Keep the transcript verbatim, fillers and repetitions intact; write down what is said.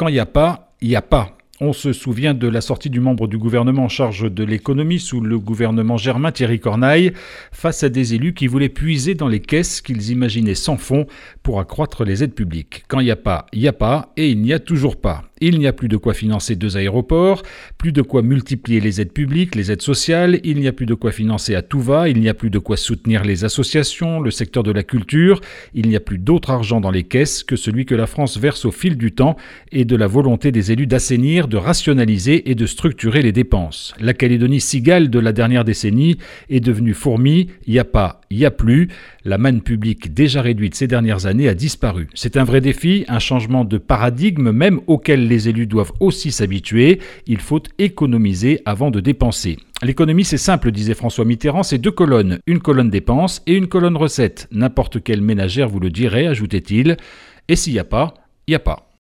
Quand il n'y a pas, il n'y a pas. On se souvient de la sortie du membre du gouvernement en charge de l'économie sous le gouvernement Germain, Thierry Corneille, face à des élus qui voulaient puiser dans les caisses qu'ils imaginaient sans fond pour accroître les aides publiques. Quand il n'y a pas, il n'y a pas, et il n'y a toujours pas. Il n'y a plus de quoi financer deux aéroports, plus de quoi multiplier les aides publiques, les aides sociales, il n'y a plus de quoi financer à tout va, il n'y a plus de quoi soutenir les associations, le secteur de la culture, il n'y a plus d'autre argent dans les caisses que celui que la France verse au fil du temps et de la volonté des élus d'assainir, de rationaliser et de structurer les dépenses. La Calédonie cigale de la dernière décennie est devenue fourmi, il n'y a pas, il n'y a plus. La manne publique déjà réduite ces dernières années a disparu. C'est un vrai défi, un changement de paradigme même auquel les élus doivent aussi s'habituer. Il faut économiser avant de dépenser. L'économie, c'est simple, disait François Mitterrand, c'est deux colonnes, une colonne dépenses et une colonne recettes. N'importe quelle ménagère vous le dirait, ajoutait-il. Et s'il n'y a pas, il n'y a pas.